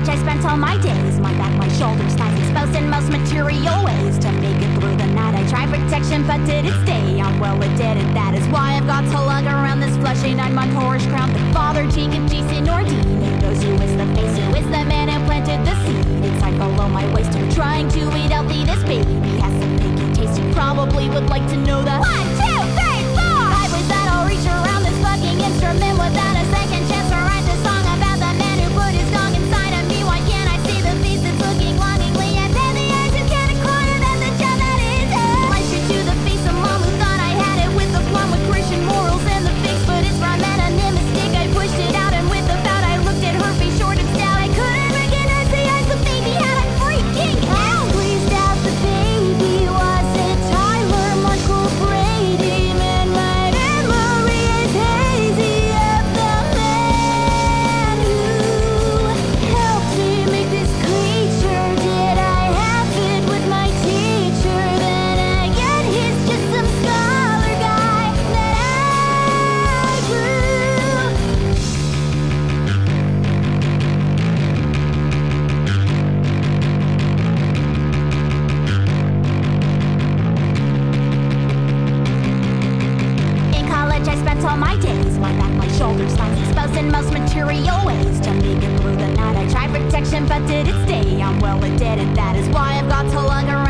college, I spent all my days, my back, my shoulders, thighs exposed in most material ways. To make it through the night, I tried protection, but did it stay? I'm well, it didn't. That is why I've got to lug around this fleshy 9-month horse crown. The father, Jacob, Jason, or Dean. Who knows who is the face? Who is the man who planted the seed? It's right below my waist. I'm trying to eat healthy. This baby has some making taste. You probably would like to know that. 1, 2, 3, 4. I wish that I'll reach around this fucking instrument without a second chance to write this song about the man who put his dong inside of me. Why can't I see the face that's looking longingly? And then the eyes is getting closer than the job that is. Light straight to the face of mom who thought I had it with the plum with Christian morals and the fix, but it's from anonymous stick. I pushed it out and with the bout I looked at her face short and stout. I couldn't recognize the eyes the baby had. I'm freaking out. Squeezed out the baby. Was it Tyler, Michael Brady? Man, my memory is hazy of the man who helped me make this creature. Did I have it with my teacher? Then again, he's just some scholar guy that I grew. In college, I spent all my days, my back, my shoulders, thighs exposed in most material ways. To make it through the night, I tried protection, but did it stay? I'm well, it didn't. That is why I've got to lug around